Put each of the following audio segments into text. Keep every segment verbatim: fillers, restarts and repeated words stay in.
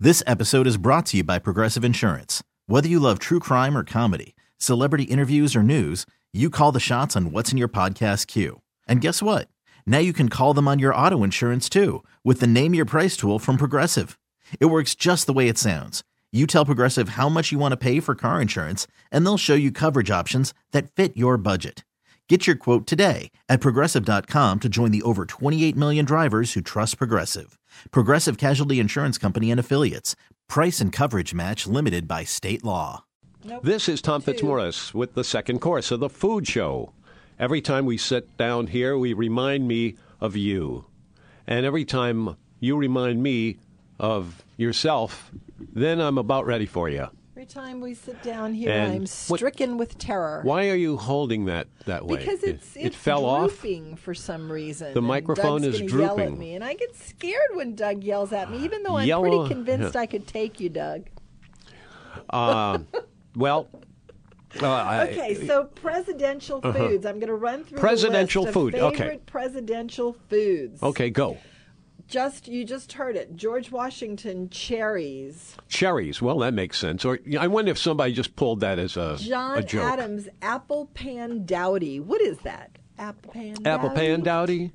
This episode is brought to you by Progressive Insurance. Whether you love true crime or comedy, celebrity interviews or news, you call the shots on what's in your podcast queue. And guess what? Now you can call them on your auto insurance too with the Name Your Price tool from Progressive. It works just the way it sounds. You tell Progressive how much you want to pay for car insurance, and they'll show you coverage options that fit your budget. Get your quote today at Progressive dot com to join the over twenty-eight million drivers who trust Progressive. Progressive Casualty Insurance Company and Affiliates. Price and coverage match limited by state law. Nope. This is Tom Fitzmaurice with the second course of the Food Show. Every time we sit down here, we remind me of you. And every time you remind me of yourself, then I'm about ready for you. Every time we sit down here, And I'm stricken what, with terror. Why are you holding that that way? Because it's, it, it's it fell drooping off for some reason. The microphone and Doug's is gonna yell drooping. at me, and I get scared when Doug yells at me, even though I'm Yellow, pretty convinced yeah. I could take you, Doug. Uh, well, uh, I, Okay, so presidential Uh-huh. foods. I'm going to run through Presidential the list food, of okay. favorite presidential foods. Okay, go. Just you just heard it. George Washington cherries. Cherries. Well, that makes sense. Or I wonder if somebody just pulled that as a, John a joke. Adams apple pan dowdy. What is that? Apple pan dowdy. Apple pan dowdy,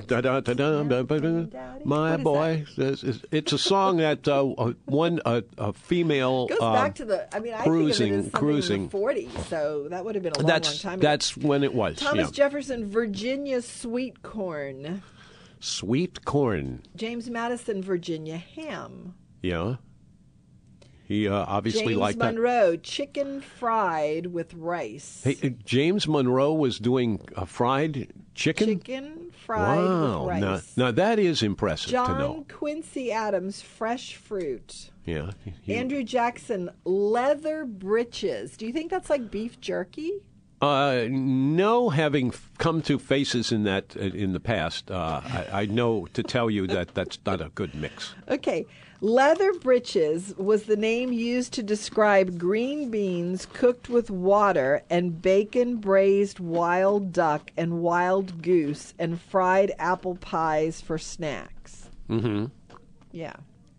my What is boy. It's, it's- it's a song that uh, one a, a female Goes uh, back to the. I mean, I cruising, think of it as something cruising. in the forties, so that would have been a long, that's long time ago. that's when it was. Thomas yeah. Jefferson, Virginia sweet corn. Sweet corn. James Madison, Virginia ham. Yeah. He uh, obviously James liked Monroe, chicken fried with rice. that. Hey, uh, James Monroe was doing a fried chicken. Chicken fried Wow. with rice. Now, now that is impressive John to know. Quincy Adams, fresh fruit. Yeah. he- Andrew Jackson, leather breeches. Do you think that's like beef jerky? Uh, no, having f- come to faces in that uh, in the past, uh, I, I know to tell you that that's not a good mix. Okay. Leather breeches was the name used to describe green beans cooked with water and bacon braised wild duck and wild goose and fried apple pies for snacks. Mm-hmm. Yeah.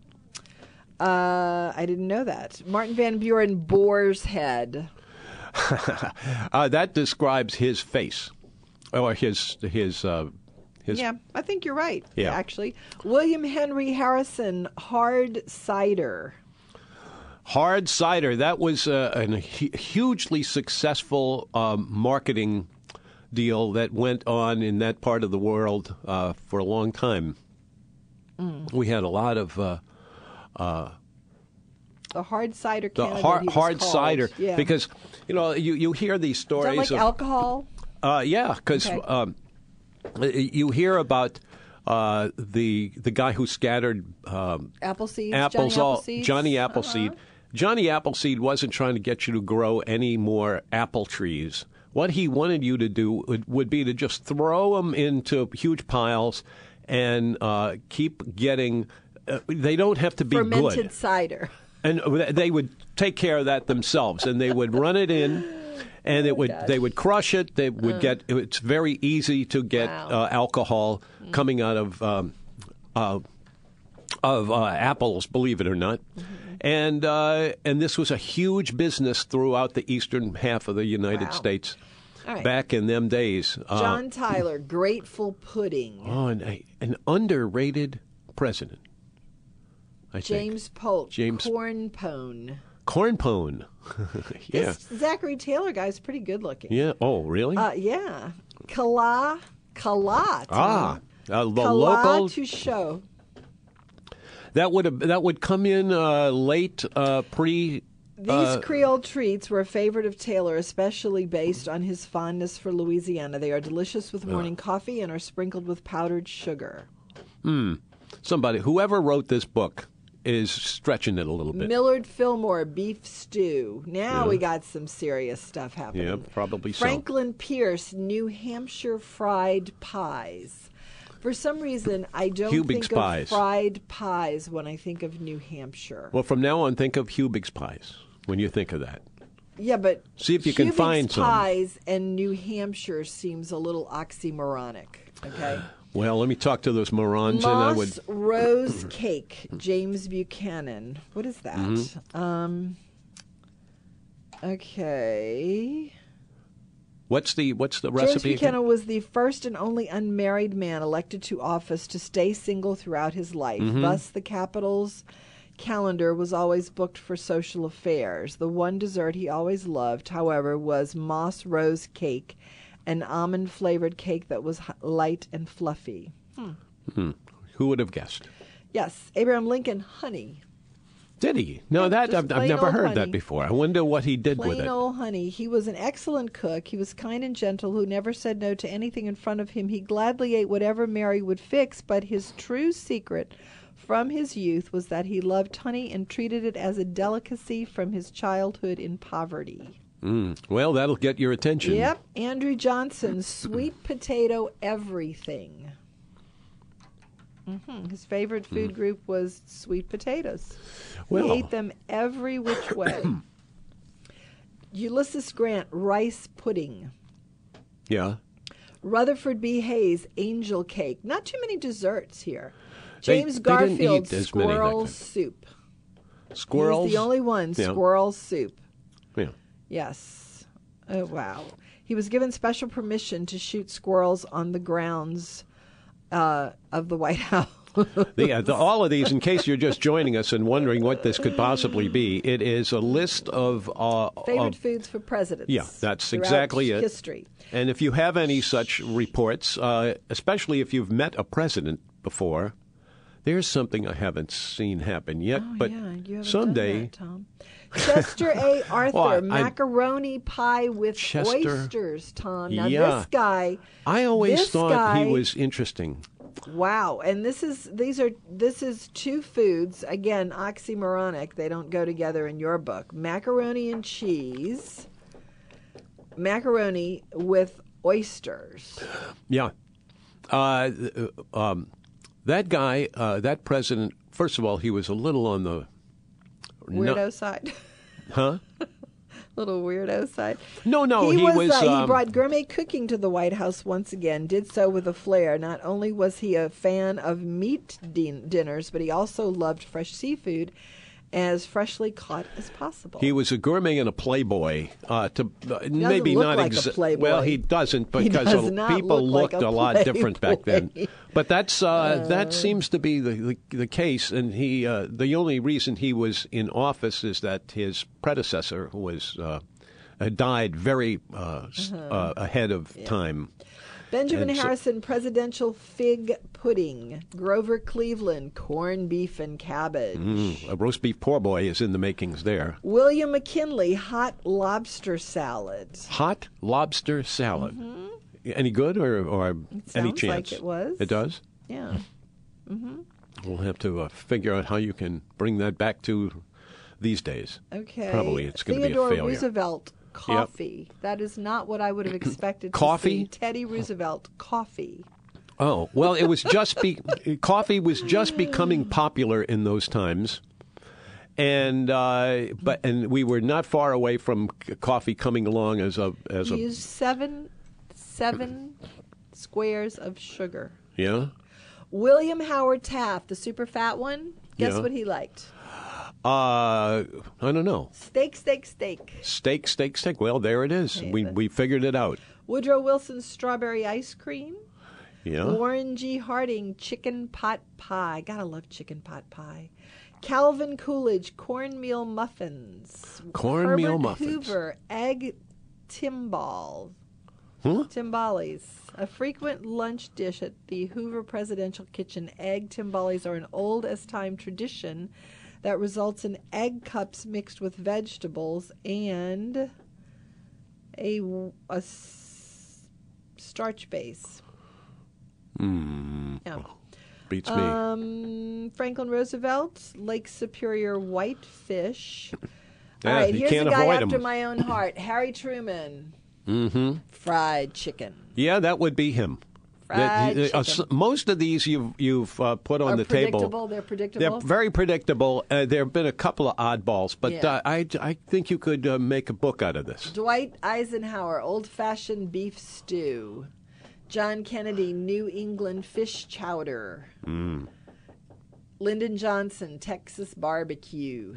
Uh, I didn't know that. Martin Van Buren, boar's head. uh, that describes his face, or his his uh, his. Yeah, I think you're right, Yeah. actually. William Henry Harrison, hard cider. Hard cider. That was uh, a hu- hugely successful um, marketing deal that went on in that part of the world uh, for a long time. Mm. We had a lot of. Uh, The hard cider the Canada. hard, he was hard called. cider, Yeah. because you know you, you hear these Is stories that like of alcohol? Uh, yeah, because Okay. um, you hear about uh, the the guy who scattered um, Apple seeds? apples, Johnny all Appleseeds? Johnny Appleseed. Uh-huh. Johnny Appleseed wasn't trying to get you to grow any more apple trees. What he wanted you to do would, would be to just throw them into huge piles and uh, keep getting. Uh, they don't have to be Fermented good. cider. And they would take care of that themselves, and they would run it in, and it would gosh. they would crush it. They would get. It's very easy to get Wow. uh, alcohol coming out of um, uh, of uh, apples, believe it or not. And uh, and this was a huge business throughout the eastern half of the United Wow. States All right. back in them days. Uh, John Tyler, grateful pudding. oh, and a, an underrated president. I think. James Polk, James- corn pone. Corn pone. Yeah. This Zachary Taylor guy's pretty good looking. Yeah. Oh, really? Uh, yeah. Kala, Kala. ah, uh, the Kala local. to show. That would have that would come in uh, late uh, pre. These uh, Creole treats were a favorite of Taylor, especially based on his fondness for Louisiana. They are delicious with morning coffee and are sprinkled with powdered sugar. Somebody, whoever wrote this book, is stretching it a little bit. Millard Fillmore, beef stew. Now we got some serious stuff happening. Yeah, probably so. Franklin Pierce, New Hampshire fried pies. For some reason, I don't Hubig's think pies. of fried pies when I think of New Hampshire. Well, from now on, think of Hubig's pies when you think of that. Yeah, but See if you can Hubig's find some. pies and New Hampshire seems a little oxymoronic. Okay. Well, let me talk to those morons, Moss and I would. Rose Cake, James Buchanan. What is that? Mm-hmm. Um, okay. What's the what's the James recipe? Buchanan was the first and only unmarried man elected to office to stay single throughout his life. Mm-hmm. Thus, the capital's calendar was always booked for social affairs. The one dessert he always loved, however, was Moss Rose Cake, an almond-flavored cake that was h- light and fluffy. Hmm. Hmm. Who would have guessed? Yes, Abraham Lincoln, honey. Did he? No, Yeah, that just I've, I've plain never old heard honey. that before. I wonder what he did Plain with it. old honey. He was an excellent cook. He was kind and gentle, who never said no to anything in front of him. He gladly ate whatever Mary would fix, but his true secret from his youth was that he loved honey and treated it as a delicacy from his childhood in poverty. Mm. Well, that'll get your attention. Yep. Andrew Johnson, sweet potato everything. Mm-hmm. His favorite food Mm. group was sweet potatoes. Well. He ate them every which way. Ulysses Grant, rice pudding. Yeah. Rutherford B. Hayes, angel cake. Not too many desserts here. They- James they didn't Garfield, eat as many back squirrel then. soup. Squirrels. He's the only one, Yeah. squirrel soup. Yeah. Yes. Oh, wow. He was given special permission to shoot squirrels on the grounds uh, of the White House. The, uh, the, all of these, in case you're just joining us and wondering what this could possibly be, it is a list of uh, Favorite of, foods for presidents. Yeah, that's throughout exactly it. History. And if you have any such reports, uh, especially if you've met a president before, there's something I haven't seen happen yet, Oh, but yeah, you haven't someday. done that, Tom. Chester A. Arthur, Well, I- macaroni pie with Chester- oysters, Tom. Now Yeah. this guy, I always this thought guy, he was interesting. wow. And this is these are this is two foods again oxymoronic. They don't go together in your book. Macaroni and cheese, macaroni with oysters. Yeah. Uh, th- uh, um, that guy, uh, that president, first of all, he was a little on the. Weirdo No- side. huh? Little weirdo side. No, no, he, he was. was, uh, he um, brought gourmet cooking to the White House once again. Did so with a flair. Not only was he a fan of meat din- dinners, but he also loved fresh seafood, as freshly caught as possible. He was a gourmet and a playboy. Uh, to uh, maybe look not like a exa- playboy. Well, he doesn't He because does a- not people look like looked a a lot different back then. playboy. But that's uh, that seems to be the, the the case. And he uh, the only reason he was in office is that his predecessor was uh, uh, died very uh, s uh, ahead of time. Benjamin And so- Harrison, presidential fig pudding. Grover Cleveland, corned beef and cabbage. Mm, a roast beef poor boy is in the makings there. William McKinley, hot lobster salad. Hot lobster salad. Any good or, or any Mm-hmm. sounds like chance? it was. It does? Yeah. We'll have to uh, figure out how you can bring that back to these days. Okay. Probably it's going to be a Theodore failure. Roosevelt, coffee. That is not what I would have expected Coffee? to see. Teddy Roosevelt, coffee. Oh, well, it was just be coffee was just becoming popular in those times. And uh, but and we were not far away from c- coffee coming along as a as He a used seven, seven squares of sugar. yeah. William Howard Taft, the super fat one. Guess Yeah. what he liked? Uh, I don't know. Steak, steak, steak. Steak, steak, steak. Well, there it is. We we figured it out. Woodrow Wilson's strawberry ice cream. Yeah. Warren G. Harding, chicken pot pie. Gotta love chicken pot pie. Calvin Coolidge, cornmeal muffins. Cornmeal Herbert muffins. Hoover, egg timbal. Huh? Timbales. A frequent lunch dish at the Hoover Presidential Kitchen. Egg timbales are an old as time tradition that results in egg cups mixed with vegetables and a, a s- starch base. Mm, Yeah. beats me. Um, Franklin Roosevelt, Lake Superior whitefish. Yeah, All right, you here's can't a guy avoid after 'em. my own heart. Harry Truman, Mm-hmm. fried chicken. Yeah, that would be him. Fried That- uh, chicken. s- most of these you've you've uh, put on Are the predictable. table. They're predictable. They're very predictable. Uh, there have been a couple of oddballs, but Yeah. uh, I, I think you could uh, make a book out of this. Dwight Eisenhower, old-fashioned beef stew. John Kennedy, New England fish chowder. Mm. Lyndon Johnson, Texas barbecue.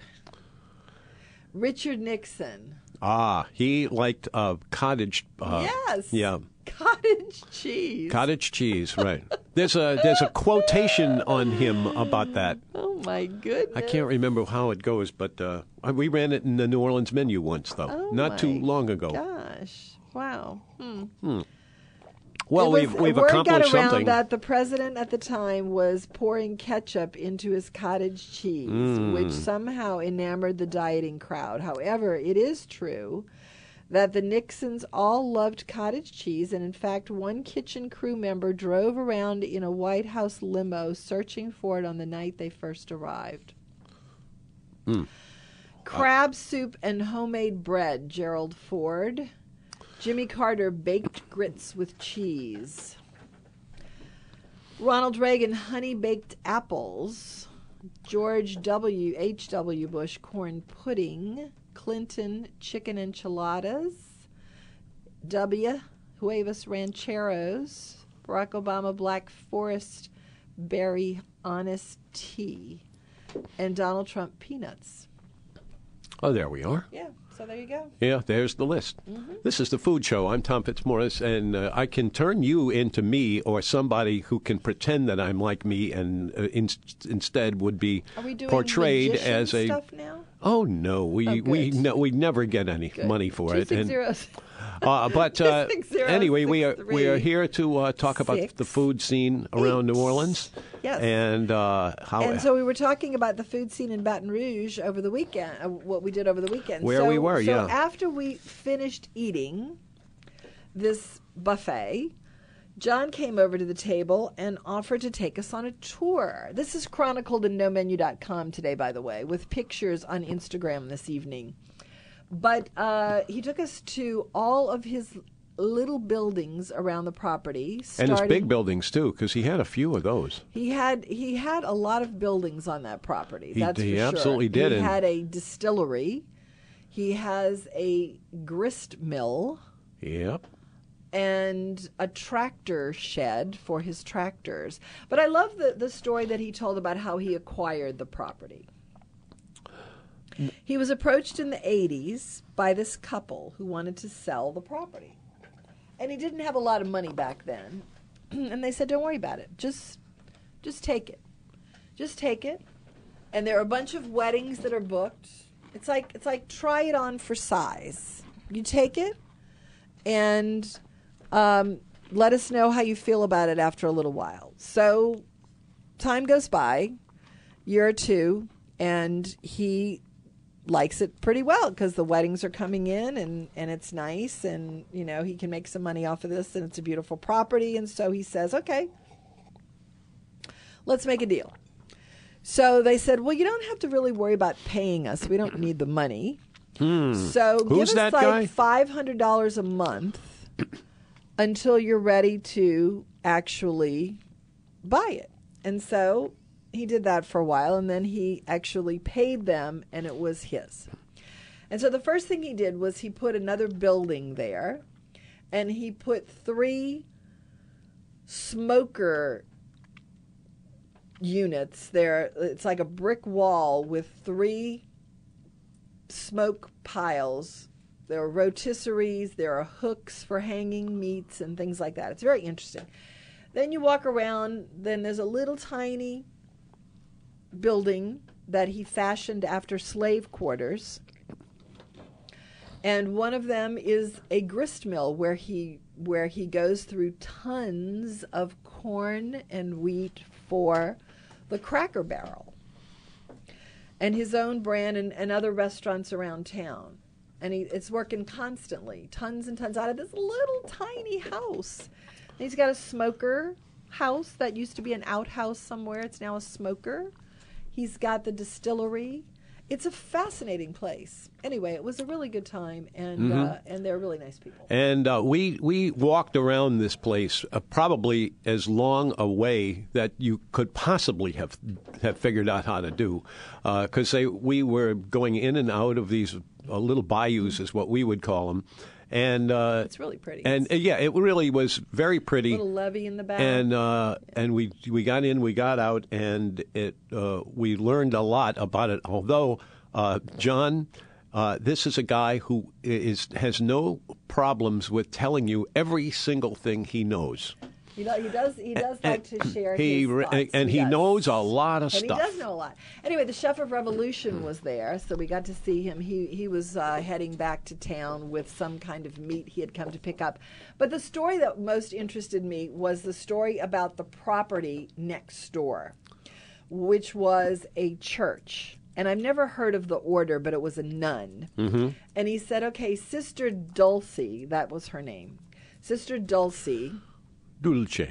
Richard Nixon. Ah, he liked uh, cottage. Uh, yes. Yeah. Cottage cheese. Cottage cheese, right. There's a there's a quotation on him about that. Oh, my goodness. I can't remember how it goes, but uh, we ran it in the New Orleans menu once, though, Oh, not too my long ago. Gosh. Wow. Hmm. Hmm. Well, It was- we've we've word accomplished got around something. that the president at the time was pouring ketchup into his cottage cheese, Mm. which somehow enamored the dieting crowd. However, it is true that the Nixons all loved cottage cheese, and in fact, one kitchen crew member drove around in a White House limo searching for it on the night they first arrived. Mm. Crab soup and homemade bread, Gerald Ford. Jimmy Carter, baked grits with cheese. Ronald Reagan, honey-baked apples. George W. H W. Bush, corn pudding. Clinton, chicken enchiladas. W. Huevos rancheros. Barack Obama, Black Forest berry honest tea. And Donald Trump, peanuts. Oh, there we are. Yeah, so there you go. Yeah, there's the list. Mm-hmm. This is the Food Show. I'm Tom Fitzmaurice, and uh, I can turn you into me or somebody who can pretend that I'm like me and uh, in- instead would be Are we doing portrayed magician as a. stuff now? Oh no, we Oh, we good. no, we never get any Good. money for Two it. six and, zeros. uh, but uh, Six zero, anyway, we are six we are three, here to uh, talk about six, the food scene around eight. New Orleans. Yes. And uh, how And so we were talking about the food scene in Baton Rouge over the weekend, uh, what we did over the weekend. Where so, we were, so yeah. after we finished eating this buffet, John came over to the table and offered to take us on a tour. This is chronicled in no menu dot com today, by the way, with pictures on Instagram this evening. But uh, he took us to all of his little buildings around the property. and his starting- big buildings too, because he had a few of those. He had he had a lot of buildings on that property. He- That's he for sure. absolutely did, He and- had a distillery. He has a grist mill Yep. and a tractor shed for his tractors. But I love the, the story that he told about how he acquired the property. He was approached in the eighties by this couple who wanted to sell the property. And he didn't have a lot of money back then. And they said, don't worry about it. Just just take it. Just take it. And there are a bunch of weddings that are booked. It's like it's like try it on for size. You take it and um, let us know how you feel about it after a little while. So time goes by, year or two, and he likes it pretty well because the weddings are coming in and, and it's nice and, you know, he can make some money off of this and it's a beautiful property. And so he says, okay, let's make a deal. So they said, well, you don't have to really worry about paying us. We don't need the money. Hmm. So give Who's us that like guy? five hundred dollars a month until you're ready to actually buy it. And so he did that for a while, and then he actually paid them, and it was his. And so the first thing he did was he put another building there, and he put three smoker units there. It's like a brick wall with three smoke piles. There are rotisseries, there are hooks for hanging meats and things like that. It's very interesting. Then you walk around, then there's a little tiny building that he fashioned after slave quarters. And one of them is a grist mill where he where he goes through tons of corn and wheat for the Cracker Barrel and his own brand and, and other restaurants around town. And he, it's working constantly, tons and tons out of this little tiny house. And he's got a smoker house that used to be an outhouse somewhere. It's now a smoker. He's got the distillery. It's a fascinating place. Anyway, it was a really good time, and Mm-hmm. uh, and they're really nice people. And uh, we we walked around this place uh, probably as long a way that you could possibly have have figured out how to do, because they we were going in and out of these uh, little bayous, is what we would call them, And uh, It's really pretty. And uh, yeah, it really was very pretty. Little levee in the back. And uh, and we we got in, we got out, and it uh, we learned a lot about it. Although uh, John, uh, this is a guy who is has no problems with telling you every single thing he knows. He, do, he does. He does like to share He his re- thoughts. and he does. knows a lot of And stuff. he does know a lot. Anyway, the Chef of Revolution was there, so we got to see him. He he was uh, heading back to town with some kind of meat he had come to pick up. But the story that most interested me was the story about the property next door, which was a church. And I've never heard of the order, but it was a nun. Mm-hmm. And he said, okay, Sister Dulcie, that was her name. Sister Dulcie. Dulce.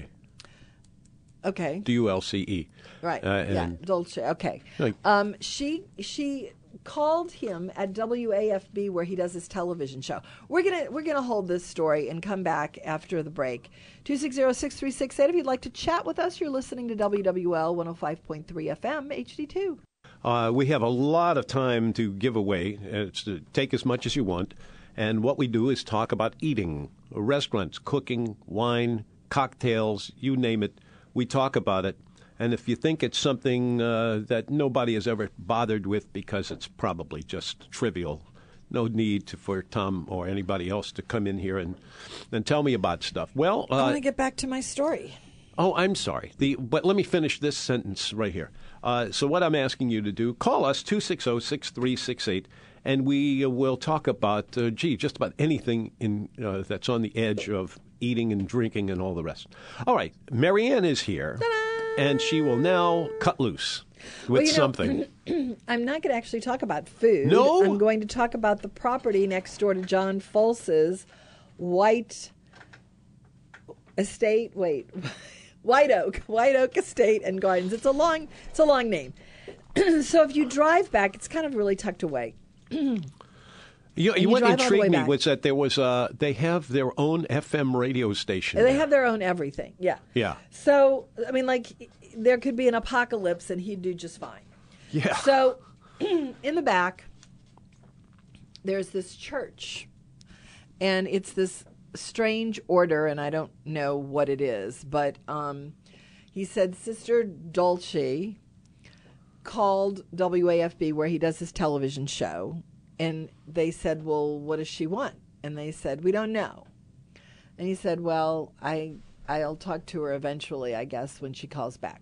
Okay. D U L C E. Right. Uh, yeah. and- Dulce. Okay. Like- Um, she she called him at W A F B where he does his television show. We're gonna we're gonna hold this story and come back after the break. Two six zero six three six eight. If you'd like to chat with us, you're listening to W W L one oh five point three F M H D two. Uh, we have a lot of time to give away. It's to take as much as you want. And what we do is talk about eating, restaurants, cooking, wine, cocktails, you name it. We talk about it. And if you think it's something uh, that nobody has ever bothered with because it's probably just trivial, no need to, for Tom or anybody else to come in here and, and tell me about stuff. Well, uh, I want to get back to my story. Oh, I'm sorry. The, but let me finish this sentence right here. Uh, so what I'm asking you to do, call us, two six zero, six three six eight, and we uh, will talk about, uh, gee, just about anything in uh, that's on the edge of eating and drinking and all the rest. All right. Marianne is here, Ta-da! and she will now cut loose with Well, you know, something. I'm not going to actually talk about food. No? I'm going to talk about the property next door to John Folse's White Estate. Wait, White Oak, White Oak Estate and Gardens. It's a long, it's a long name. So if you drive back, it's kind of really tucked away. You, you you what drive all the way intrigued me back. was that there was uh, they have their own F M radio station. They there. have their own everything. Yeah. Yeah. So I mean, like, there could be an apocalypse, and he'd do just fine. Yeah. So, in the back, there's this church, and it's this strange order, and I don't know what it is, but um, he said Sister Dulce called W A F B where he does his television show, and they said, well, what does she want? And they said, we don't know. And he said, well, I, I'll talk to her eventually, I guess, when she calls back.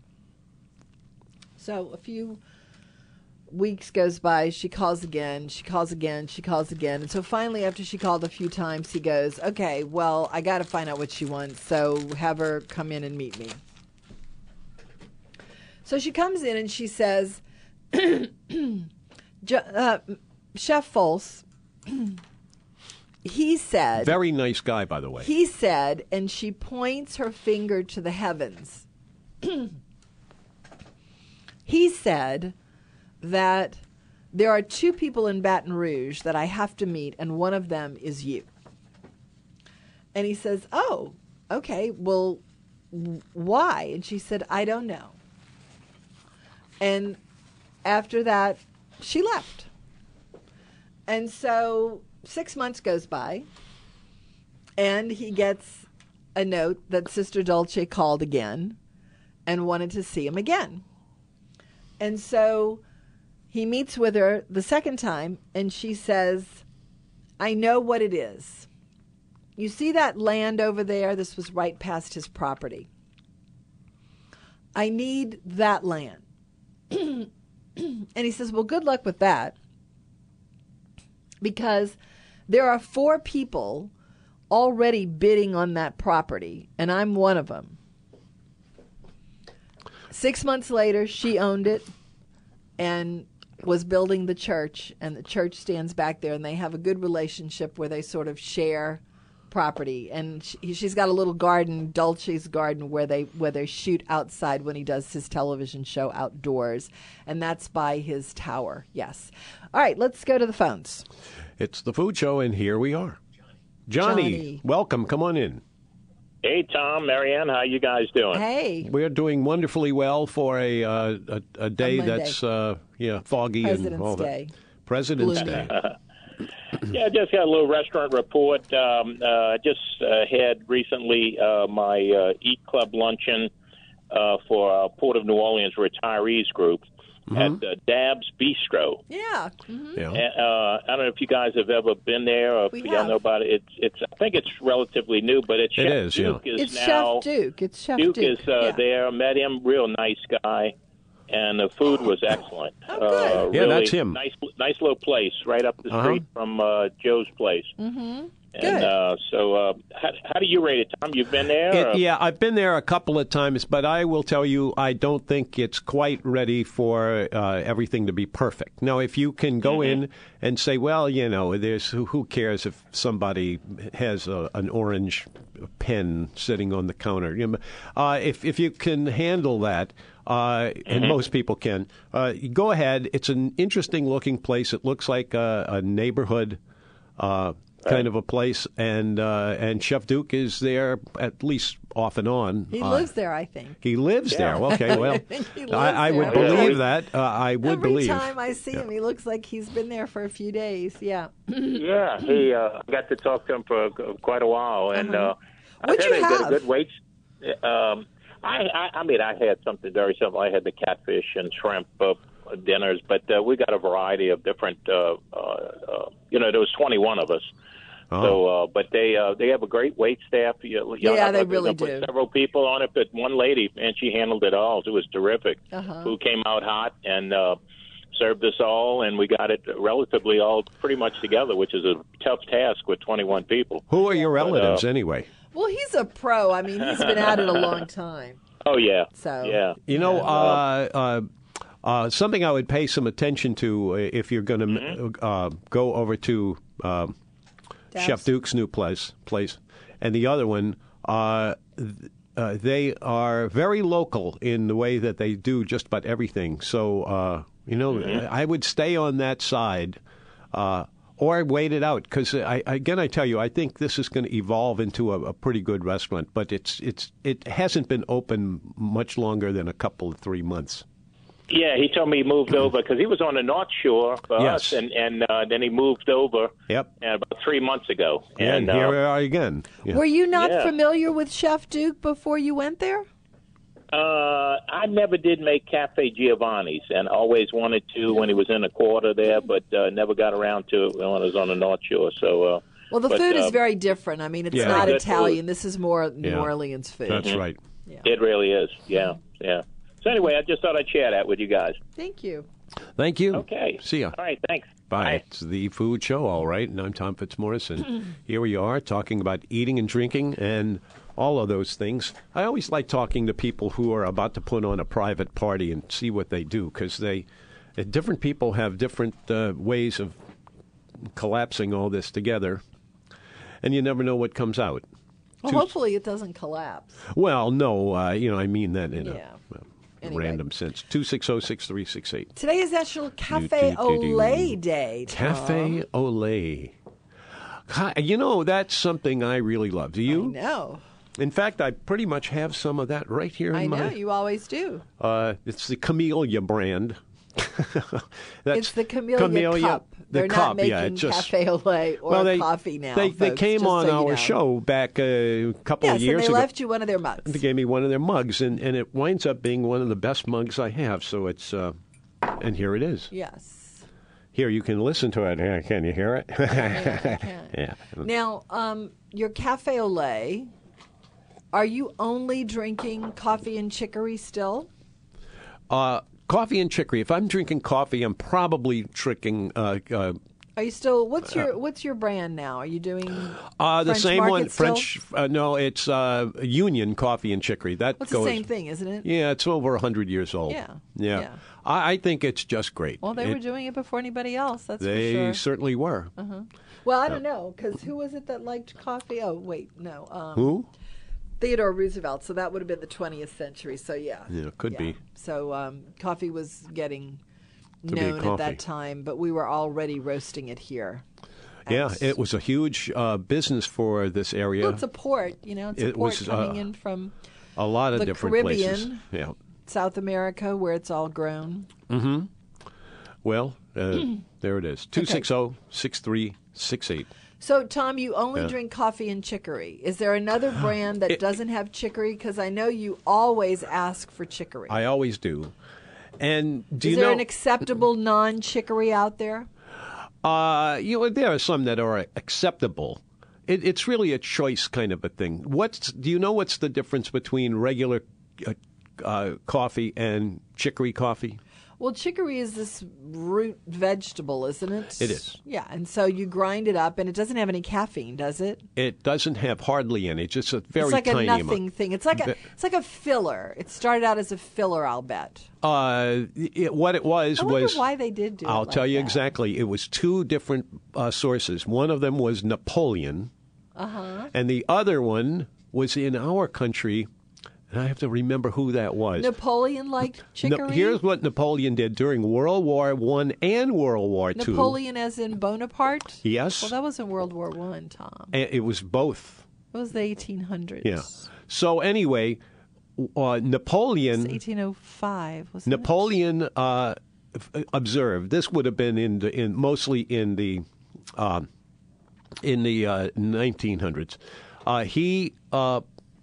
So a few weeks goes by, she calls again, she calls again, she calls again. And so finally, after she called a few times, he goes, okay, well, I got to find out what she wants, so have her come in and meet me. So she comes in and she says, Jo- uh, Chef Folse, he said... Very nice guy, by the way. He said, and she points her finger to the heavens. He said that there are two people in Baton Rouge that I have to meet, and one of them is you. And he says, oh, okay, well, w- why? And she said, I don't know. And after that, she left. And so six months goes by, and he gets a note that Sister Dulce called again and wanted to see him again. And so he meets with her the second time, and she says, I know what it is. You see that land over there? This was right past his property. I need that land. And he says, well, good luck with that, because there are four people already bidding on that property, and I'm one of them. Six months later, she owned it and was building the church, and the church stands back there, and they have a good relationship where they sort of share property. And she, she's got a little garden, Dulce's garden, where they where they shoot outside when he does his television show outdoors, and that's by his tower. Yes. All right, let's go to the phones. It's the Food Show, and here we are. Johnny, Johnny. welcome. Come on in. Hey, Tom, Marianne, how you guys doing? Hey, We're doing wonderfully well for a uh, a, a day Monday. that's uh, yeah foggy President's and all Day. that. President's Gloomy. Day. Yeah, I just got a little restaurant report. Um, uh, I just uh, had recently uh, my uh, Eat Club luncheon uh, for uh, Port of New Orleans retirees group Mm-hmm. at uh, Dab's Bistro. Yeah. Mm-hmm. Yeah. And, uh, I don't know if you guys have ever been there or if We y'all have. know about it. It's, it's. I think it's relatively new, but it's It Chef is, yeah. Duke is It's now. Chef Duke. It's Chef Duke, Duke. is uh, yeah. there. Met him, real nice guy, and the food was excellent. Oh, good. Uh, Yeah, really that's him. Nice, nice little place right up the Uh-huh. street from uh, Joe's place. Mm-hmm. And Good. uh, so, uh, how, how do you rate it, Tom? You've been there? It, or- yeah, I've been there a couple of times, but I will tell you, I don't think it's quite ready for uh, everything to be perfect. Now, if you can go Mm-hmm. in and say, well, you know, there's who, who cares if somebody has a, an orange pen sitting on the counter? You know, uh, if if you can handle that. Uh, and Mm-hmm. most people can. Uh, go ahead. It's an interesting looking place. It looks like a, a neighborhood uh, kind of a place, and uh, and Chef Duke is there at least off and on. He Uh, lives there, I think. He lives there. Okay, well, He lives I, I would there. believe that. Uh, I would Every believe. time I see him, he looks like he's been there for a few days. Yeah. Yeah, he uh, I got to talk to him for uh, quite a while, and uh, What'd I you had a good, have? good wait. Um, I, I, I mean, I had something very simple. I had the catfish and shrimp uh, dinners, but uh, we got a variety of different. Uh, uh, uh, you know, there was twenty-one of us. Oh. So, uh, but they uh, they have a great wait staff. You, you Yeah, know, they they'll really put do. Several people on it, but one lady, and she handled it all. It was terrific. Uh-huh. Who came out hot and uh, served us all, and we got it relatively all pretty much together, which is a tough task with twenty-one people. Who are your relatives uh, anyway? Well, he's a pro. I mean, he's been at it a long time. Oh yeah, So- yeah. You know, uh, uh, uh, something I would pay some attention to uh, if you're going to Mm-hmm. uh, go over to uh, Dabs. Chef Duke's new place, place, and the other one. Uh, th- uh, they are very local in the way that they do just about everything. So, uh, you know, Mm-hmm. I would stay on that side. Uh, Or wait it out, because I, again, I tell you, I think this is going to evolve into a, a pretty good restaurant. But it's it's it hasn't been open much longer than a couple of three months. Yeah, he told me he moved over because he was on the North Shore for Yes. us, and and uh, then he moved over. Yep. uh, about three months ago. And, uh, here we are again. Yeah. Were you not Yeah. familiar with Chef Duke before you went there? Uh, I never did make Cafe Giovanni's, and always wanted to when he was in the quarter there, but uh, never got around to it when I was on the North Shore. So, uh, Well, the but, food is uh, very different. I mean, it's Yeah. not Good Italian. food. This is more New Yeah. Orleans food. That's right. It really is. Yeah, yeah. So anyway, I just thought I'd share that with you guys. Thank you. Thank you. Okay. See ya. All right. Thanks. Bye. It's the Food Show, all right. And I'm Tom Fitzmorrison. Here we are talking about eating and drinking and all of those things. I always like talking to people who are about to put on a private party and see what they do, because they, uh, different people have different uh, ways of collapsing all this together, and you never know what comes out. Well, Two- hopefully it doesn't collapse. Well, no, uh, you know, I mean that in Yeah. a, a Anyway. random sense. two six zero, six three six eight. Today is National Cafe Do, do, do, do. Olay Day. Tom. Cafe Olay. Hi- You know, that's something I really love. Do you? No, In fact, I pretty much have some of that right here in I know my. you always do. Uh, it's the Camellia brand. That's It's the Camellia, cup. The They're cup, not making yeah. It just, Cafe Olay or well, they, coffee now. They, they folks, came just on so you our know. show back a couple Yes, of years and they ago. left you one of their mugs. They gave me one of their mugs, and, and it winds up being one of the best mugs I have. So it's, uh, and here it is. Yes. Here, you can listen to it. Here, can you hear it? Yeah, you can. Yeah. Now, um, your Cafe Olay, are you only drinking coffee and chicory still? Uh, coffee and chicory. If I'm drinking coffee, I'm probably drinking uh, uh, Are you still? What's your What's your brand now? Are you doing uh, the French same Market one. still? French. Uh, no, it's uh, Union Coffee and Chicory. That What's goes. the same thing, isn't it? Yeah, it's over a hundred years old. Yeah, yeah. yeah. I, I think it's just great. Well, they It- were doing it before anybody else. That's They for sure. certainly were. Well, I don't know, because who was it that liked coffee? Oh, wait, no. Um, Who? Theodore Roosevelt. So that would have been the twentieth century. So yeah. Yeah, could Yeah. be. So um, coffee was getting To be known at coffee. that time, but we were already roasting it here. Yeah, And- it was a huge uh, business for this area. Well, it's a port, you know, it's a It port was, coming uh, in from a lot of the different places. Caribbean. Yeah. South America, where it's all grown. Well, uh, there it is. two six zero, six three six eight. So, Tom, you only Yeah. drink coffee and chicory. Is there another brand that doesn't have chicory? Because I know you always ask for chicory. I always do. And do Is you there know? an acceptable non-chicory out there? Uh, you know, there are some that are acceptable. It, it's really a choice kind of a thing. What's do you know? What's the difference between regular uh, uh, coffee and chicory coffee? Well, chicory is this root vegetable, isn't it? It is. Yeah, and so you grind it up, and it doesn't have any caffeine, does it? It doesn't have hardly any. It's just a very It's like tiny a nothing amount. thing. It's like a it's like a filler. It started out as a filler, I'll bet. Uh, it, what it was I wonder was. why they did do it I'll like tell you that. exactly. It was two different uh, sources. One of them was Napoleon, uh-huh. and the other one was in our country. And I have to remember who that was. Napoleon liked chicory? No, here's what Napoleon did during World War One and World War Two. Napoleon as in Bonaparte? Yes. Well, that wasn't World War One, Tom. And it was both. It was the eighteen hundreds. Yeah. So anyway, uh, Napoleon. eighteen oh five, wasn't Napoleon uh, f- observed. This would have been in the, in mostly in the uh, in the uh, nineteen hundreds. Uh, he uh,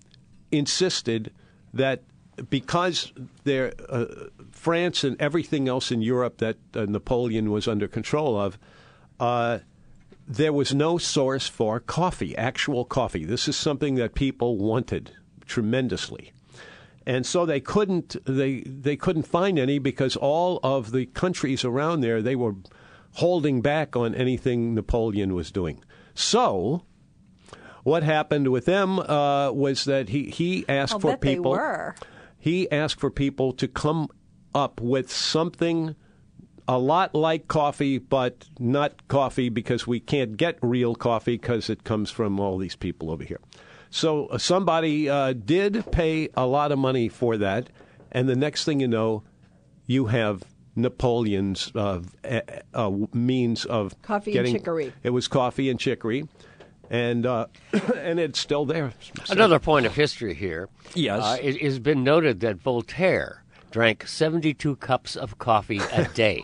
insisted that because there, uh, France and everything else in Europe that uh, Napoleon was under control of, uh, there was no source for coffee, actual coffee. This is something that people wanted tremendously. And so they couldn't they they couldn't find any because all of the countries around there, they were holding back on anything Napoleon was doing. So what happened with them uh, was that he, he asked I'll for bet they people were. he asked for people to come up with something a lot like coffee, but not coffee because we can't get real coffee because it comes from all these people over here. So uh, somebody uh, did pay a lot of money for that, and the next thing you know, you have Napoleon's uh, uh, uh, means of Coffee and getting chicory. It was coffee and chicory, and uh, and it's still there. Another point of history here. Yes. Uh, it has been noted that Voltaire drank seventy-two cups of coffee a day.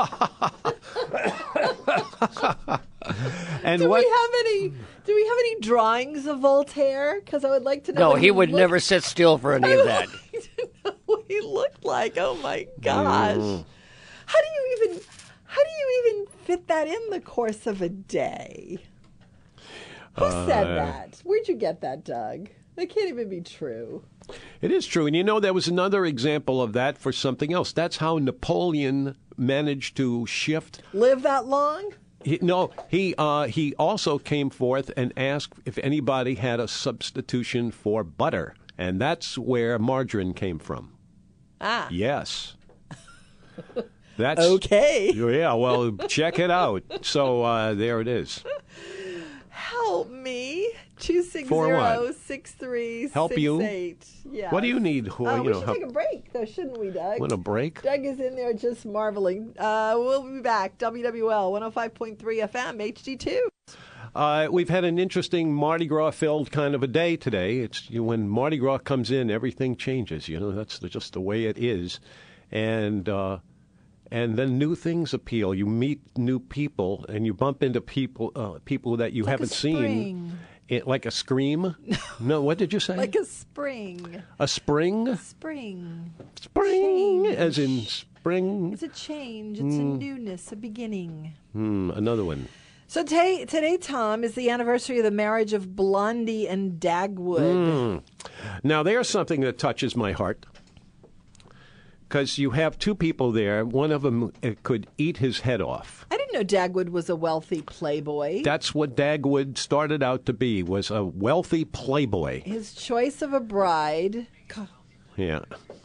And Do what? we have any? Do we have any drawings of Voltaire? Because I would like to know. No, what he would looked- never sit still for any of that. I would like to know what he looked like. Oh my gosh! Mm. How do you even? How do you even fit that in the course of a day? Who said Uh, that? Where'd you get that, Doug? That can't even be true. It is true. And you know, there was another example of that for something else. That's how Napoleon managed to shift. Live that long? He, no, he uh, he also came forth and asked if anybody had a substitution for butter. And that's where margarine came from. Ah. Yes. That's Okay. Yeah, well, check it out. So uh, there it is. Help me. two six For zero, what? six three Help six you? eight. Yeah. What do you need? Who, Uh, you we know, should help- take a break, though, shouldn't we, Doug? Want a break? Doug is in there just marveling. Uh, we'll be back. W W L one oh five point three F M, H D two. Uh, we've had an interesting Mardi Gras filled kind of a day today. It's you, when Mardi Gras comes in, everything changes. You know, that's the, just the way it is, and uh, and then new things appeal. You meet new people, and you bump into people uh, people that you Like a haven't seen. spring. It, like a scream? No, what did you say? Like a spring. a spring? Spring. Spring, change. as in spring. It's a change. It's a newness, a beginning. Hmm, another one. So today, today, Tom, is the anniversary of the marriage of Blondie and Dagwood. Now, there's something that touches my heart. Because you have two people there. One of them uh, could eat his head off. I didn't know Dagwood was a wealthy playboy. That's what Dagwood started out to be, was a wealthy playboy. His choice of a bride. God, Yeah.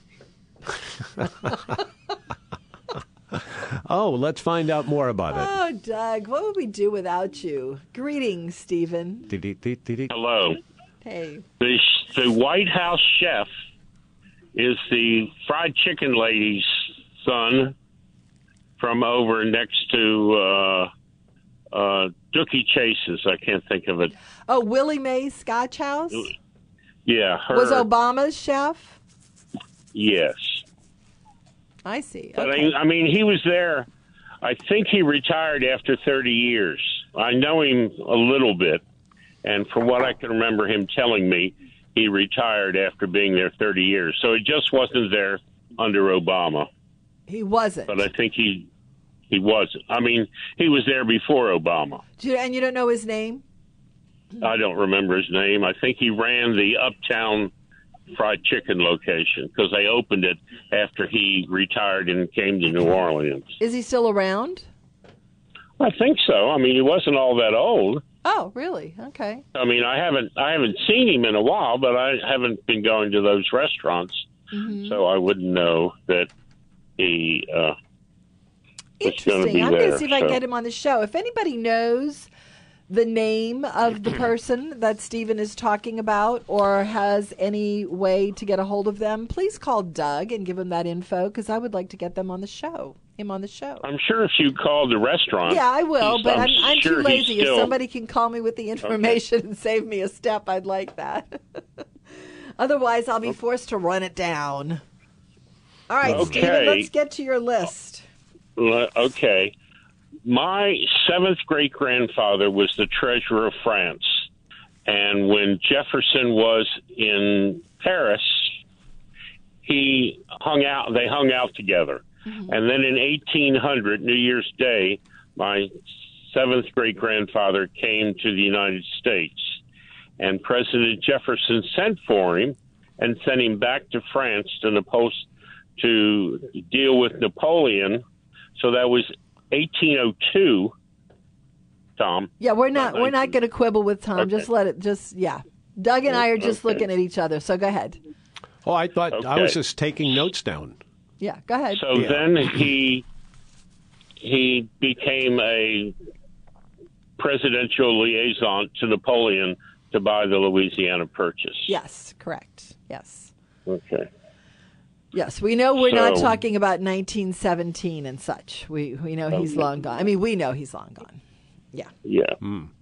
Oh, let's find out more about it. oh, Doug, what would we do without you? Greetings, Stephen. Dee-dee-dee-dee-dee. Hello. Hey. The the White House chef is the fried chicken lady's son from over next to uh, uh, Dookie Chase's. I can't think of it. Oh, Willie Mae's Scotch House? Yeah, her. Was Obama's chef? Yes. I see. But Okay. I, I mean, he was there I think he retired after thirty years. I know him a little bit, and from what I can remember him telling me, he retired after being there thirty years. So he just wasn't there under Obama. He wasn't. But I think he he wasn't. I mean, he was there before Obama. Do you, and you don't know his name? I don't remember his name. I think he ran the Uptown Fried Chicken location because they opened it after he retired and came to New Orleans. Is he still around? I think so. I mean, he wasn't all that old. Oh, really? Okay. I mean, I haven't I haven't seen him in a while, but I haven't been going to those restaurants, Mm-hmm. so I wouldn't know that he uh, was going to Interesting. be I'm there. going to see if I so. can get him on the show. If anybody knows the name of the person that Stephen is talking about or has any way to get a hold of them, please call Doug and give him that info because I would like to get them on the show. Him on the show. I'm sure if you called the restaurant. Yeah, I will, he's- but I'm, I'm sure too lazy. he's still- If somebody can call me with the information and save me a step, I'd like that. Otherwise, I'll be forced to run it down. All right, Okay. Stephen, let's get to your list. Le- Okay. My seventh great grandfather was the treasurer of France. And when Jefferson was in Paris, he hung out, they hung out together. Mm-hmm. And then in eighteen hundred, New Year's Day, my seventh great grandfather came to the United States. And President Jefferson sent for him and sent him back to France to, Napo- to deal with Napoleon. So that was eighteen oh two, Tom. Yeah, we're not we're not nineteen going to quibble with Tom. Okay. Just let it. Just yeah. Doug and I are just Okay. looking at each other. So go ahead. Oh, I thought I Okay. was just taking notes down. Yeah, go ahead. So Yeah. then he he became a presidential liaison to Napoleon to buy the Louisiana Purchase. Yes, correct. Yes. Okay. Yes, we know we're not So- talking about nineteen seventeen and such. We we know he's Okay. long gone. I mean, we know he's long gone. Yeah. Yeah.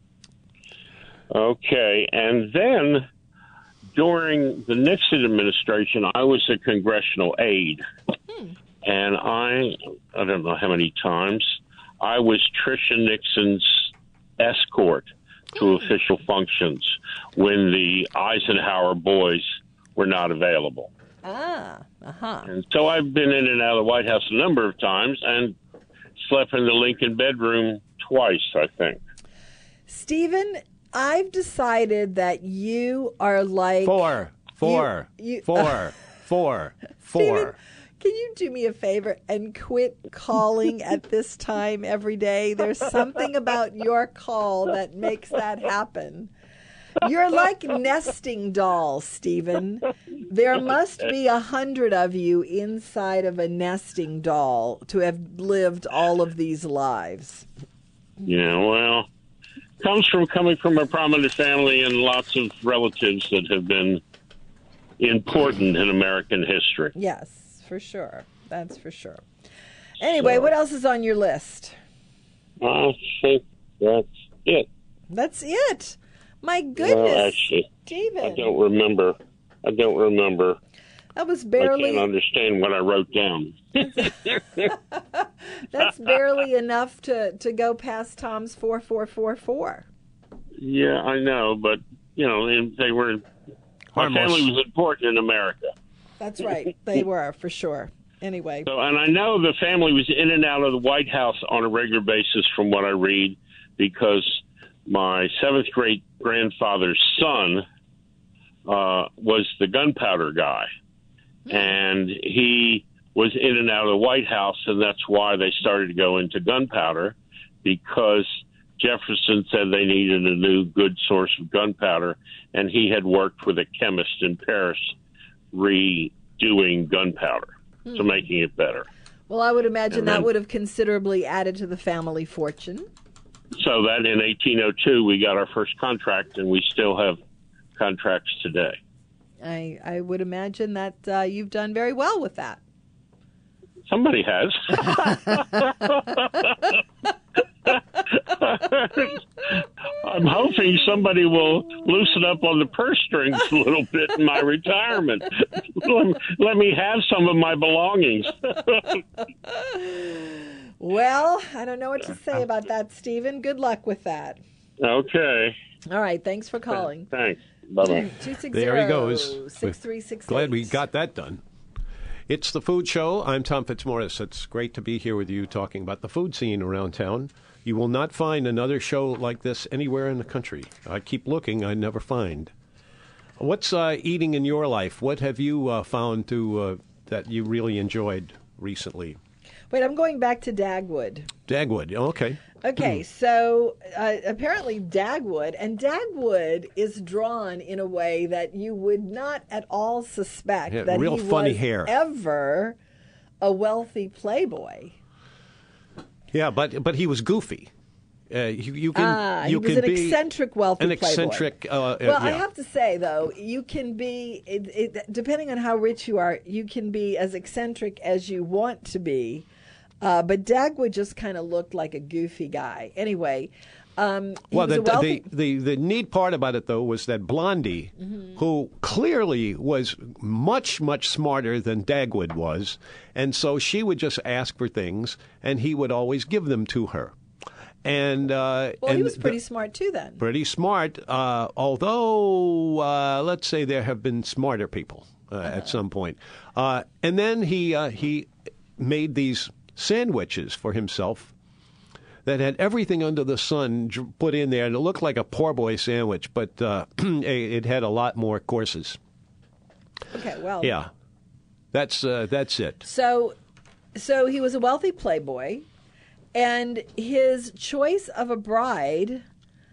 Okay. And then during the Nixon administration, I was a congressional aide. And I, I don't know how many times, I was Tricia Nixon's escort to official functions when the Eisenhower boys were not available. Ah, uh-huh. And so I've been in and out of the White House a number of times and slept in the Lincoln bedroom twice, I think. Stephen, I've decided that you are like Four, four, You- you- four, four, Stephen, four. can you do me a favor and quit calling at this time every day? There's something about your call that makes that happen. You're like nesting dolls, Stephen. There must be a hundred of you inside of a nesting doll to have lived all of these lives. Yeah, well, comes from coming from a prominent family and lots of relatives that have been important in American history. Yes, for sure. That's for sure. Anyway, what else is on your list? I think that's it. That's it. My goodness, Well, actually, I David. don't remember. I don't remember. That was I barely can't understand what I wrote down. that's barely enough to, to go past Tom's four four four four. Yeah, I know, but you know, and they were. My Harmless. family was important in America. That's right. They were for sure. Anyway, So, and I know the family was in and out of the White House on a regular basis, from what I read, because my seventh great grandfather's son uh, was the gunpowder guy, and he was in and out of the White House, and that's why they started to go into gunpowder, because Jefferson said they needed a new good source of gunpowder, and he had worked with a chemist in Paris redoing gunpowder, so making it better. well, I would imagine And that then- would have considerably added to the family fortune. So that in eighteen oh two, we got our first contract, and we still have contracts today. I I would imagine that uh, you've done very well with that. Somebody has. I'm hoping somebody will loosen up on the purse strings a little bit in my retirement. let, let me have some of my belongings. Well, I don't know what to say about that, Stephen. Good luck with that. Okay. All right. Thanks for calling. Thanks. Bye-bye. two six There he zero, goes. six three six eight. Glad we got that done. It's the Food Show. I'm Tom Fitzmaurice. It's great to be here with you talking about the food scene around town. You will not find another show like this anywhere in the country. I keep looking, I never find. What's uh, eating in your life? What have you uh, found to uh, that you really enjoyed recently? Wait, I'm going back to Dagwood. Dagwood, okay. Okay, so uh, apparently Dagwood, and Dagwood is drawn in a way that you would not at all suspect Yeah, that real he funny was hair. ever a wealthy playboy. Yeah, but but he was goofy. Uh, you, you can Ah, you he was can an be eccentric wealthy an playboy. eccentric. Uh, Well, uh, I yeah. have to say though, you can be it, it, depending on how rich you are, you can be as eccentric as you want to be. Uh, but Dagwood just kind of looked like a goofy guy. Anyway, um, he Well, was the, a wealthy. the, the, the neat part about it, though, was that Blondie, Mm-hmm. who clearly was much, much smarter than Dagwood was, and so she would just ask for things, and he would always give them to her. And uh, well, and he was the- pretty smart too then. pretty smart, uh, although uh, let's say there have been smarter people uh, Uh-huh. at some point. Uh, and then he uh, he made these sandwiches for himself that had everything under the sun dr- put in there, and it looked like a poor boy sandwich, but uh, it had a lot more courses. Okay, well, Yeah, that's uh, that's it. So, so he was a wealthy playboy, and his choice of a bride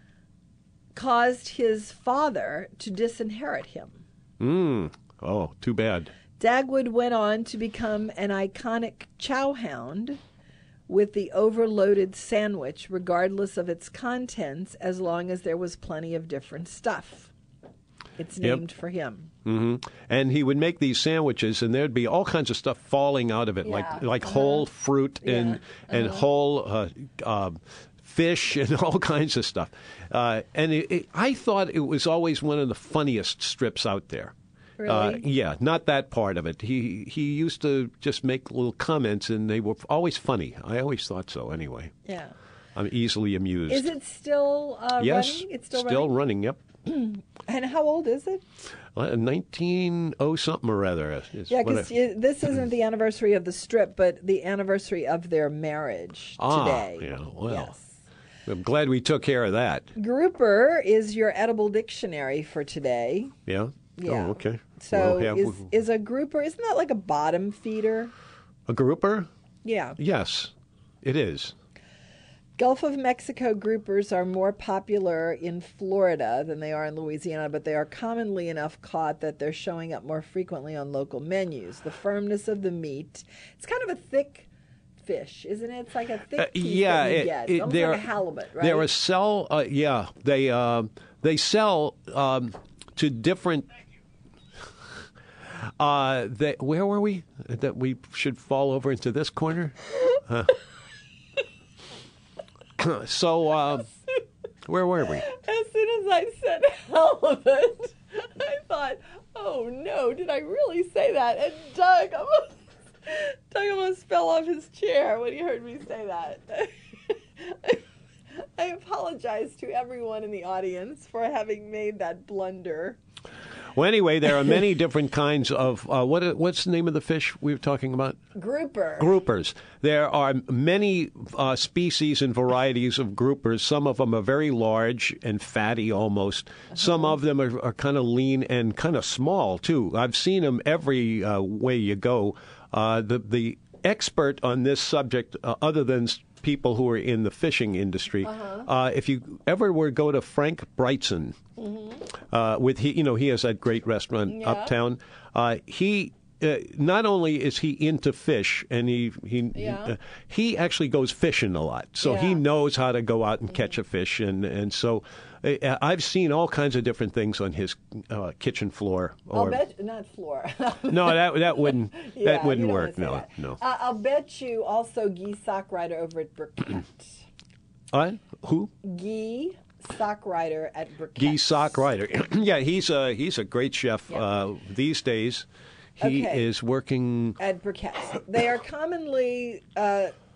caused his father to disinherit him. Mm. Oh, too bad. Dagwood went on to become an iconic chowhound with the overloaded sandwich, regardless of its contents, as long as there was plenty of different stuff. It's Yep. named for him. hmm And he would make these sandwiches, and there'd be all kinds of stuff falling out of it, Yeah. like like Uh-huh. whole fruit and Yeah. and whole uh, uh, fish and all kinds of stuff. Uh, and it, it, I thought it was always one of the funniest strips out there. Uh, Really? yeah, not that part of it. He he used to just make little comments, and they were always funny. I always thought so. Anyway, Yeah. I'm easily amused. Is it still uh, yes, running? It's still, still running. running. Yep. And how old is it? Uh, nineteen oh something or other. is Yeah, what because I- this isn't the anniversary of the strip, but the anniversary of their marriage Ah, today. yeah, well. Yes. I'm glad we took care of that. Grouper is your edible dictionary for today. Yeah? Yeah. Oh, okay. So Well, yeah, is we- is a grouper? Isn't that like a bottom feeder? a grouper? Yeah. Yes, it is. Gulf of Mexico groupers are more popular in Florida than they are in Louisiana, but they are commonly enough caught that they're showing up more frequently on local menus. The firmness of the meat, it's kind of a thick fish, isn't it? It's like a thick Uh, piece yeah, that you it- get. it- Almost they're- like a halibut, right? They're a sell. Uh, yeah, they uh, they sell um, to different. Uh, they, where were we? That we should fall over into this corner. Uh, so, uh, where were we? As soon as I said halibut, I thought, oh no, did I really say that? And Doug almost, Doug almost fell off his chair when he heard me say that. I, I apologize to everyone in the audience for having made that blunder. Well, anyway, there are many different kinds of uh, what? What's the name of the fish we were talking about? Grouper. Groupers. There are many uh, species and varieties of groupers. Some of them are very large and fatty almost. Some of them are, are kind of lean and kind of small, too. I've seen them every uh, way you go. Uh, the, the expert on this subject, uh, other than s- people who are in the fishing industry, uh-huh. uh, if you ever were to go to Frank Brightson, mm-hmm. uh, with he, you know, he has that great restaurant Yeah. uptown. Uh, he uh, not only is he into fish, and he he Yeah. uh, he actually goes fishing a lot, so he Yeah. knows how to go out and catch a fish, and and so uh, I've seen all kinds of different things on his uh, kitchen floor. I'll Or bet not floor. no, that that wouldn't Yeah, that wouldn't you don't work. wanna say No, that. no. Uh, I'll bet you also Guy Sockrider over at Burkett. What? Who? Guy Sockrider at Burkett. Guy Sockrider. Yeah, he's a he's a great chef Yeah. uh, these days. He Okay. is working. At Burkett. They are commonly uh,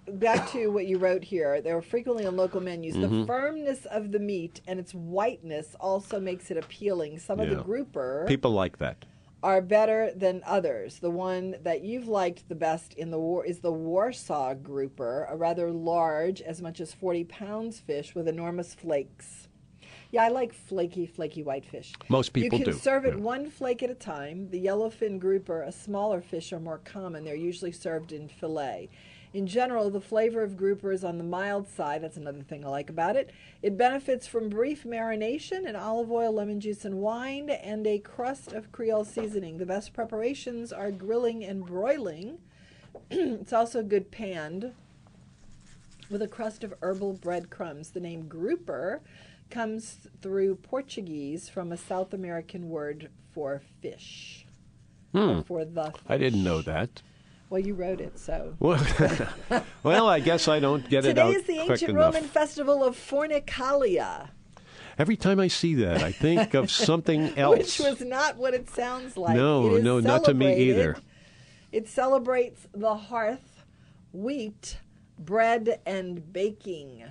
back to what you wrote here. They were frequently on local menus. Mm-hmm. The firmness of the meat and its whiteness also makes it appealing. Some of Yeah. the grouper People like that. are better than others. The one that you've liked the best in the war is the Warsaw grouper, a rather large, as much as forty pounds fish with enormous flakes. Yeah, I like flaky, flaky whitefish. Most people You can do, serve it yeah. one flake at a time. The yellowfin grouper, a smaller fish, are more common. They're usually served in fillet. In general, the flavor of grouper is on the mild side. That's another thing I like about it. It benefits from brief marination in olive oil, lemon juice, and wine, and a crust of Creole seasoning. The best preparations are grilling and broiling. It's also good panned with a crust of herbal breadcrumbs. The name grouper comes through Portuguese from a South American word for fish. Or for the fish. I didn't know that. Well, you wrote it, so. Well, well, I guess I don't get it Today out is the quick ancient enough. Roman festival of Fornicalia, Every time I see that, I think of something else. which was not what it sounds like. No, It is no, not to me celebrated- either. It celebrates the hearth, wheat, bread, and baking.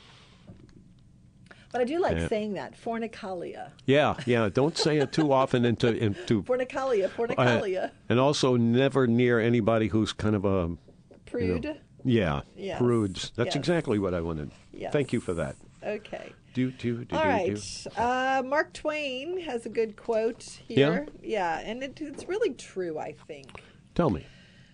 But I do like Yeah. saying that, Fornicalia. Yeah, yeah. Don't say it too often into into. Fornicalia, uh, Fornicalia. and also never near anybody who's kind of a Prude. yeah Yes, prudes. That's yes. exactly what I wanted. Yes. Thank you for that. Okay. Do do do All do right. do. Uh, Mark Twain has a good quote here. Yeah, and it, it's really true, I think. Tell me.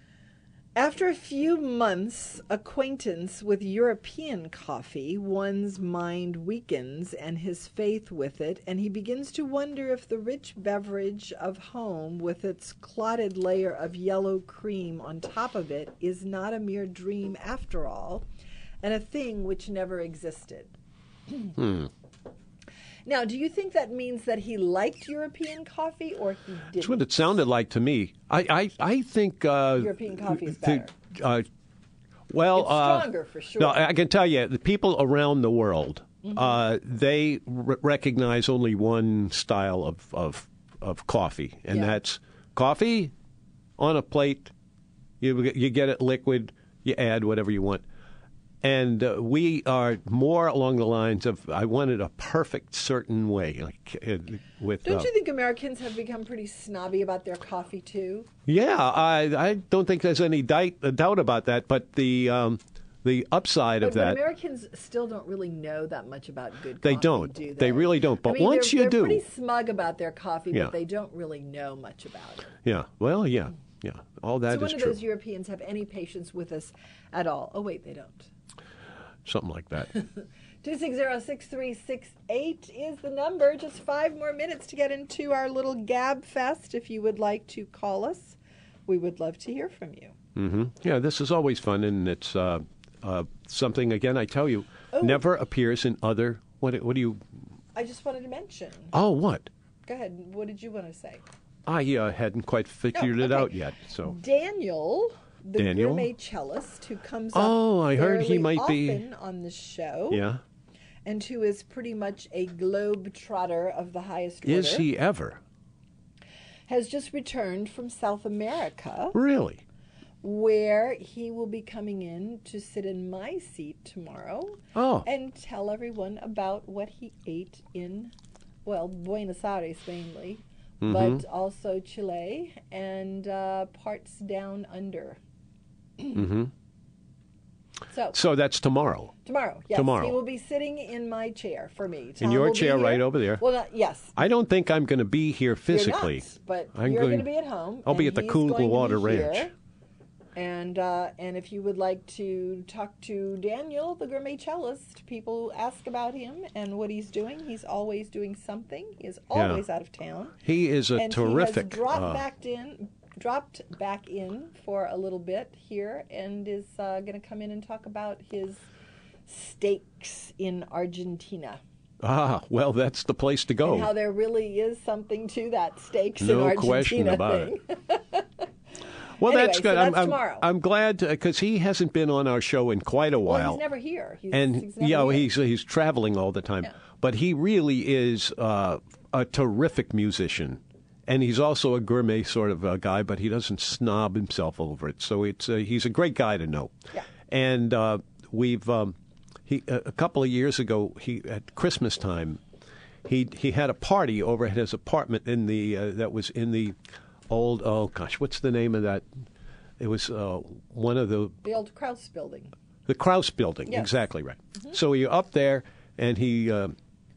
After a few months' acquaintance with European coffee, one's mind weakens and his faith with it, and he begins to wonder if the rich beverage of home, with its clotted layer of yellow cream on top of it, is not a mere dream after all, and a thing which never existed. Hmm. Now, do you think that means that he liked European coffee, or he didn't? That's what it sounded like to me. I I, I think uh, European coffee is the- better. uh, well, It's uh, stronger, for sure. No, I can tell you, the people around the world, Mm-hmm. uh, they r- recognize only one style of of, of coffee, and Yeah. that's coffee on a plate. You you get it liquid. You add whatever you want. And uh, we are more along the lines of I want it a perfect certain way, like uh, with. Don't uh, you think Americans have become pretty snobby about their coffee too? Yeah, I I don't think there's any doubt, doubt about that. But the um, the upside But, of but that, Americans still don't really know that much about good They coffee, don't. do they? They really don't. But I mean, once they're, you they're do- pretty smug about their coffee, Yeah. but they don't really know much about it. yeah, well, yeah, yeah, all that so is when do true. those Europeans have any patience with us at all? Oh, wait, they don't. Something like that. two six zero, six three six eight is the number. Just five more minutes to get into our little Gab Fest. If you would like to call us, we would love to hear from you. hmm Yeah, this is always fun, and it's uh, uh, something. Again, I tell you, Oh. never appears in other. What? What do you? I just wanted to mention. Oh, what? Go ahead. What did you want to say? I uh, hadn't quite figured Oh, it okay. out yet. So Daniel, the Daniel? gourmet cellist who comes Oh, up I heard he fairly might be- often on the show, yeah, and who is pretty much a globe trotter of the highest order, is he ever has just returned from South America, really? where he will be coming in to sit in my seat tomorrow Oh, and tell everyone about what he ate in, well, Buenos Aires mainly, Mm-hmm. but also Chile and uh, parts down under. hmm So, So that's tomorrow. tomorrow, yes, Tomorrow. he will be sitting in my chair for me. In Tom your will be chair here. right over there. Well, not, yes, I don't think I'm going to be here physically. You're not, but I'm you're going- going to be at home. I'll be and at the he's Cool going to be Water Ranch. here. And uh, and if you would like to talk to Daniel, the gourmet cellist, people ask about him and what he's doing. He's always doing something. He is Yeah. always out of town. He is a and terrific. he has dropped uh, back in, dropped back in for a little bit here, and is uh, going to come in and talk about his steaks in Argentina. ah, well, that's the place to go. And how there really is something to that steaks in No Argentina question about thing. Well, Anyway, that's so good. that's I'm, I'm, tomorrow. I'm glad because he hasn't been on our show in quite a Well, while. he's never here. He's, and he's never yeah, here. he's he's traveling all the time. Yeah. But he really is uh, a terrific musician, and he's also a gourmet sort of uh, guy. But he doesn't snob himself over it. So it's uh, he's a great guy to know. Yeah. and uh, we've um, he a a couple of years ago. He at Christmas time, he he had a party over at his apartment in the uh, that was in the old oh gosh, what's the name of that? It was uh, one of the The old Krause building. the Krause building. Yes. Exactly right. So you're up there, and he uh,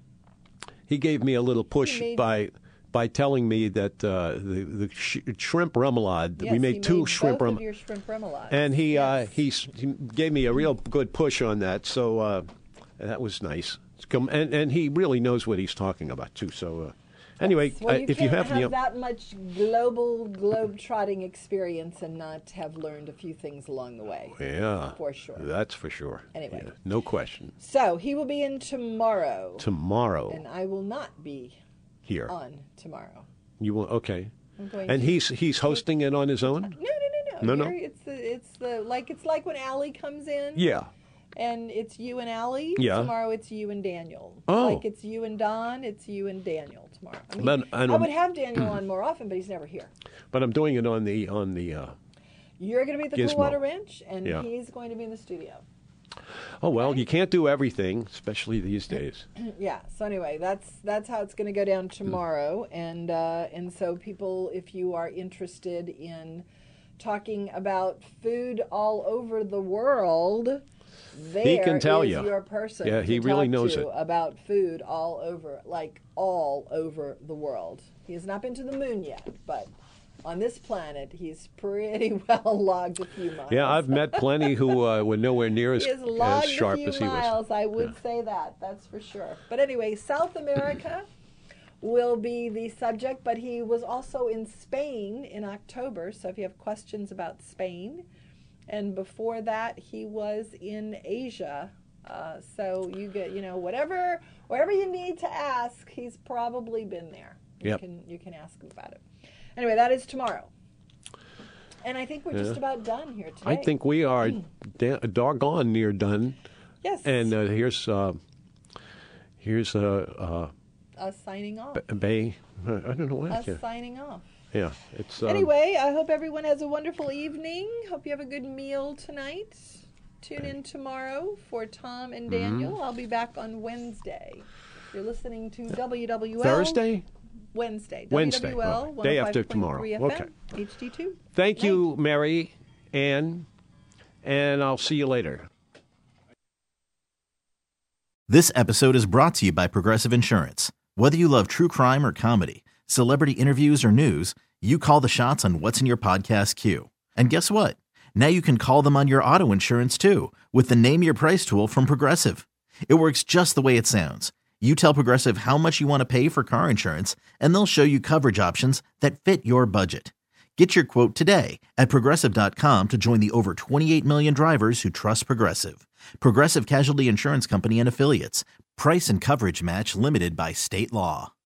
he gave me a little push made- by. By telling me that uh, the the sh- shrimp remoulade, Yes, we made he two made shrimp both remoulade. of your shrimp remoulade. And he, uh, Yes. he s- he gave me a real good push on that, so uh, that was nice. It's come- And and he really knows what he's talking about too. So uh, anyway, Well, uh, you if you can't have, the that much global globe-trotting experience and not have learned a few things along the way. yeah, For sure. that's for sure. Anyway. Yeah, no question. So he will be in tomorrow, Tomorrow and I will not be here, on tomorrow. you will okay. I'm going And to- he's he's hosting it on his own. No, no, no, No, no. no. Here, It's the it's the like it's like when Allie comes in. Yeah. And it's you and Allie. Yeah. Tomorrow it's you and Daniel. Oh. Like it's you and Don. It's you and Daniel tomorrow. I mean, But I I don't- would have Daniel on more often, but he's never here. But I'm doing it on the on the. Uh, You're going to be at the Gizmo. Coolwater Ranch, and Yeah. he's going to be in the studio. oh well, you can't do everything, especially these days. Yeah. So anyway, that's that's how it's going to go down tomorrow, and uh, and so people, if you are interested in talking about food all over the world, there He can tell is you. your person. Yeah, he to really talk knows to it. about food all over, like all over the world. He has not been to the moon yet, but on this planet, he's pretty well logged a few miles. Yeah, I've met plenty who uh, were nowhere near as, He has as logged sharp a few as he miles, was. I would say that. That's for sure. But anyway, South America will be the subject, but he was also in Spain in October. So if you have questions about Spain, and before that he was in Asia. Uh, so you get, you know, whatever whatever you need to ask, he's probably been there. You Yep. can you can ask him about it. Anyway, that is tomorrow. And I think we're just Yeah. about done here today. I think we are da- doggone near done. yes. And uh, here's uh, here's uh, us signing off. uh, Bay. I don't know what. Us Yeah, signing off. yeah. It's um, Anyway, I hope everyone has a wonderful evening. Hope you have a good meal tonight. Tune in tomorrow for Tom and Mm-hmm. Daniel. I'll be back on Wednesday. You're listening to W W L. Thursday. Wednesday. Wednesday, W W L, well, day after tomorrow. one oh five point three F M, H D two. Thank Night. you, Mary Ann, and I'll see you later. This episode is brought to you by Progressive Insurance. Whether you love true crime or comedy, celebrity interviews or news, you call the shots on what's in your podcast queue. And guess what? Now you can call them on your auto insurance too with the Name Your Price tool from Progressive. It works just the way it sounds. You tell Progressive how much you want to pay for car insurance, and they'll show you coverage options that fit your budget. Get your quote today at Progressive dot com to join the over twenty-eight million drivers who trust Progressive. Progressive Casualty Insurance Company and Affiliates. Price and coverage match limited by state law.